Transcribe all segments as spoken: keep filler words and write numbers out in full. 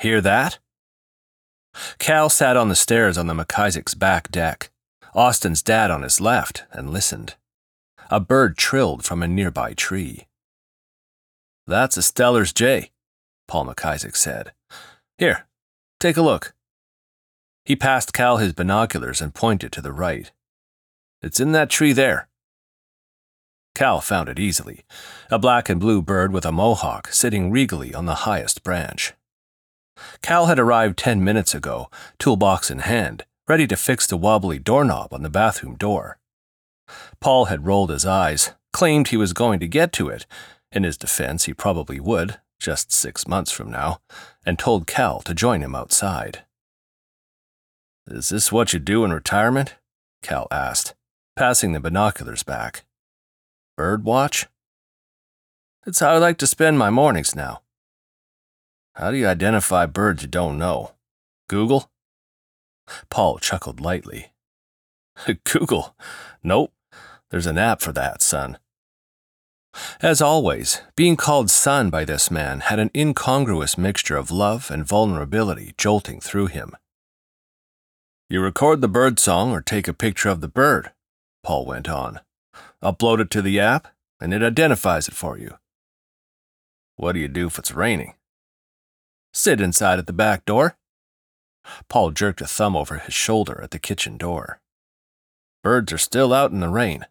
Hear that? Cal sat on the stairs on the McIsaac's back deck, Austin's dad on his left, and listened. A bird trilled from a nearby tree. That's a Steller's jay, Paul McIsaac said. Here, take a look. He passed Cal his binoculars and pointed to the right. It's in that tree there. Cal found it easily, a black and blue bird with a mohawk sitting regally on the highest branch. Cal had arrived ten minutes ago, toolbox in hand, ready to fix the wobbly doorknob on the bathroom door. Paul had rolled his eyes, claimed he was going to get to it. In his defense, he probably would, just six months from now, and told Cal to join him outside. Is this what you do in retirement? Cal asked, passing the binoculars back. Bird watch? It's how I like to spend my mornings now. How do you identify birds you don't know? Google? Paul chuckled lightly. Google? Nope. There's an app for that, son. As always, being called son by this man had an incongruous mixture of love and vulnerability jolting through him. You record the bird song or take a picture of the bird, Paul went on. Upload it to the app, and it identifies it for you. What do you do if it's raining? Sit inside at the back door. Paul jerked a thumb over his shoulder at the kitchen door. Birds are still out in the rain.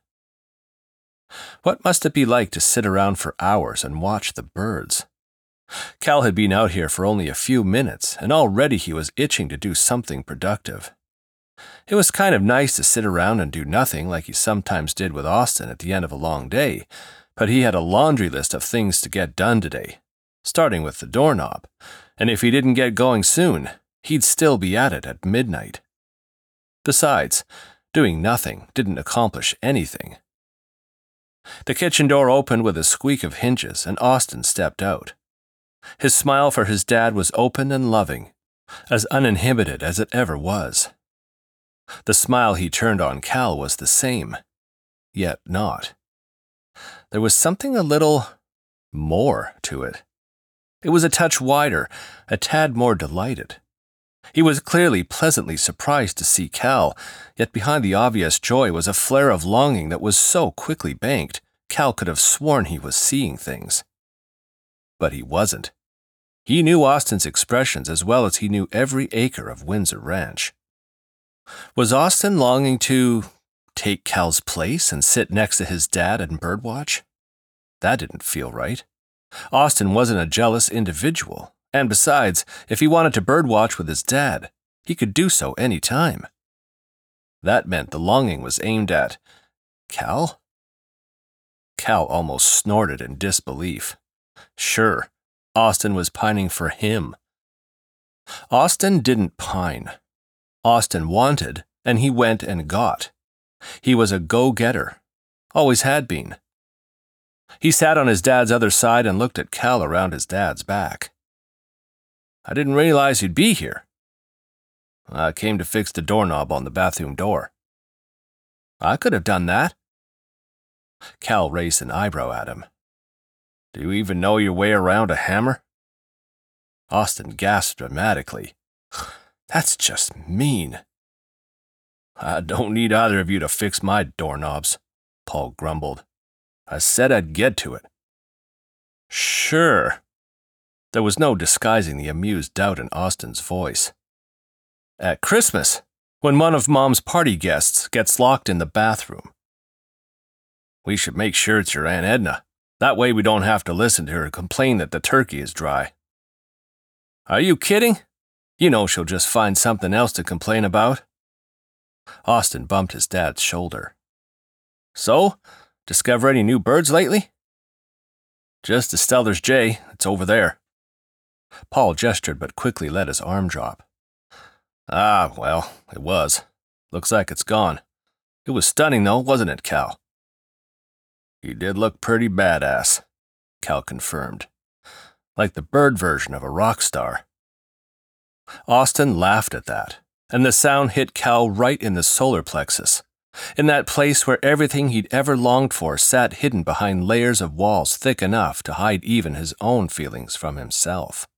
What must it be like to sit around for hours and watch the birds? Cal had been out here for only a few minutes, and already he was itching to do something productive. It was kind of nice to sit around and do nothing like he sometimes did with Austin at the end of a long day, but he had a laundry list of things to get done today, starting with the doorknob, and if he didn't get going soon, he'd still be at it at midnight. Besides, doing nothing didn't accomplish anything. The kitchen door opened with a squeak of hinges, and Austin stepped out. His smile for his dad was open and loving, as uninhibited as it ever was. The smile he turned on Cal was the same, yet not. There was something a little more to it. It was a touch wider, a tad more delighted. He was clearly pleasantly surprised to see Cal, yet behind the obvious joy was a flare of longing that was so quickly banked, Cal could have sworn he was seeing things. But he wasn't. He knew Austin's expressions as well as he knew every acre of Windsor Ranch. Was Austin longing to take Cal's place and sit next to his dad and birdwatch? That didn't feel right. Austin wasn't a jealous individual, and besides, if he wanted to birdwatch with his dad, he could do so any time. That meant the longing was aimed at Cal? Cal almost snorted in disbelief. Sure, Austin was pining for him. Austin didn't pine. Austin wanted, and he went and got. He was a go-getter. Always had been. He sat on his dad's other side and looked at Cal around his dad's back. I didn't realize you'd be here. I came to fix the doorknob on the bathroom door. I could have done that. Cal raised an eyebrow at him. Do you even know your way around a hammer? Austin gasped dramatically. That's just mean. I don't need either of you to fix my doorknobs, Paul grumbled. I said I'd get to it. Sure. There was no disguising the amused doubt in Austin's voice. At Christmas, when one of Mom's party guests gets locked in the bathroom. We should make sure it's your Aunt Edna. That way we don't have to listen to her complain that the turkey is dry. Are you kidding? You know she'll just find something else to complain about. Austin bumped his dad's shoulder. So, discover any new birds lately? Just a Steller's jay. It's over there. Paul gestured but quickly let his arm drop. Ah, well, it was. Looks like it's gone. It was stunning though, wasn't it, Cal? He did look pretty badass, Cal confirmed. Like the bird version of a rock star. Austin laughed at that, and the sound hit Cal right in the solar plexus, in that place where everything he'd ever longed for sat hidden behind layers of walls thick enough to hide even his own feelings from himself.